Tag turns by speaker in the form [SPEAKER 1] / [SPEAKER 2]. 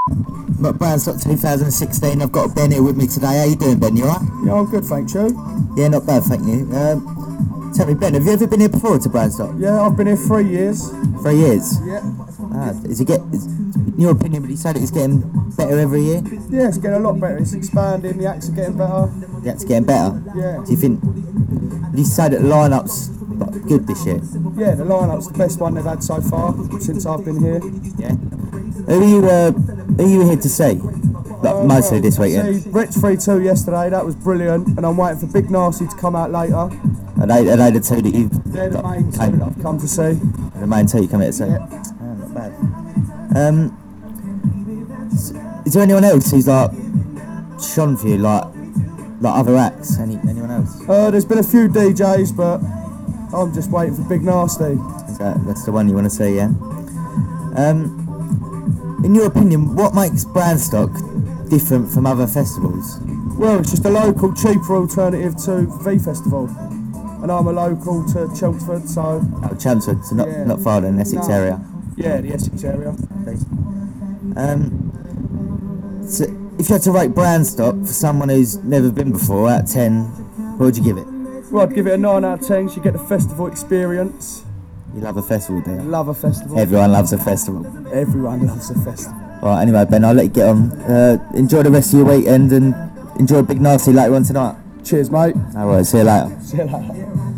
[SPEAKER 1] But Branstock 2016, I've got Ben here with me today. How you doing, Ben? You alright?
[SPEAKER 2] Yeah, I'm good, thank you.
[SPEAKER 1] Yeah, not bad, thank you. Tell me, Ben, have you ever been here before to Branstock?
[SPEAKER 2] Yeah, I've been here 3 years.
[SPEAKER 1] 3 years?
[SPEAKER 2] Yeah.
[SPEAKER 1] In your opinion, would you say that it's getting better every year?
[SPEAKER 2] Yeah, it's getting a lot better. It's expanding, the acts are getting better.
[SPEAKER 1] The act's getting better?
[SPEAKER 2] Yeah.
[SPEAKER 1] Do you say that the line-up's good this year?
[SPEAKER 2] Yeah, the line-up's the best one they've had so far since I've been here.
[SPEAKER 1] Yeah. Who are you here to see? Mostly this weekend.
[SPEAKER 2] See Rich 3-2 yesterday, that was brilliant, and I'm waiting for Big Nasty to come out later.
[SPEAKER 1] Are they the two that you've...
[SPEAKER 2] They're the main two that I've come to see.
[SPEAKER 1] The main two you come here to see?
[SPEAKER 2] Yeah.
[SPEAKER 1] Oh, not bad. Is there anyone else who's like shone for you, like other acts? Anyone else?
[SPEAKER 2] There's been a few DJs, but I'm just waiting for Big Nasty.
[SPEAKER 1] That's the one you want to see, yeah? In your opinion, what makes Branstock different from other festivals?
[SPEAKER 2] Well, it's just a local, cheaper alternative to V Festival. And I'm a local to Chelmsford, so...
[SPEAKER 1] Oh, Chelmsford, so not far in the Essex area?
[SPEAKER 2] Yeah, the Essex area.
[SPEAKER 1] So if you had to rate Branstock for someone who's never been before, out of 10, what would you give it?
[SPEAKER 2] Well, I'd give it a 9 out of 10, so you get the festival experience.
[SPEAKER 1] You love a festival, do you?
[SPEAKER 2] I love a festival.
[SPEAKER 1] Everyone loves a festival.
[SPEAKER 2] Everyone loves a festival.
[SPEAKER 1] Alright, anyway, Ben, I'll let you get on. Enjoy the rest of your weekend and enjoy Big Nasty later on tonight.
[SPEAKER 2] Cheers, mate.
[SPEAKER 1] Alright, see you later.
[SPEAKER 2] See you later.